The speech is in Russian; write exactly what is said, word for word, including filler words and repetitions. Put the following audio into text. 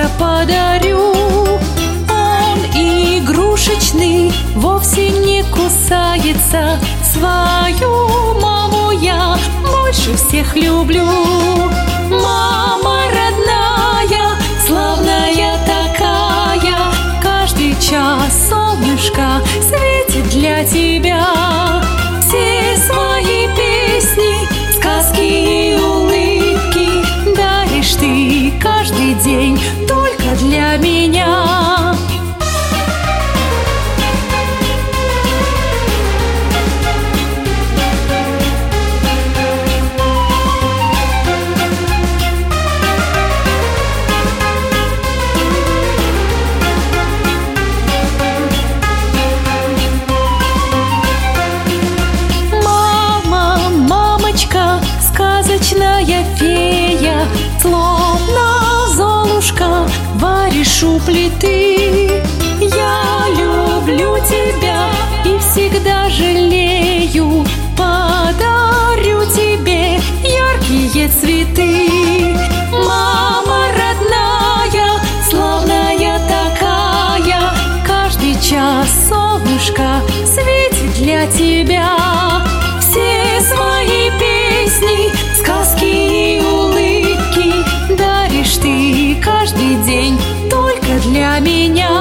подарка подарю. Он игрушечный, вовсе не кусается. Свою маму я больше всех люблю. Мама родная, славная такая, каждый час солнышко светит для тебя. Все свои песни, сказки и улыбки даришь ты каждый день только для меня. Сказочная фея, словно Золушка, варишь у плиты. Я люблю тебя и всегда жалею, подарю тебе яркие цветы. Мама родная, славная такая, каждый час солнышко светит для тебя. Все свои песни, сказки и улыбки даришь ты каждый день только для меня.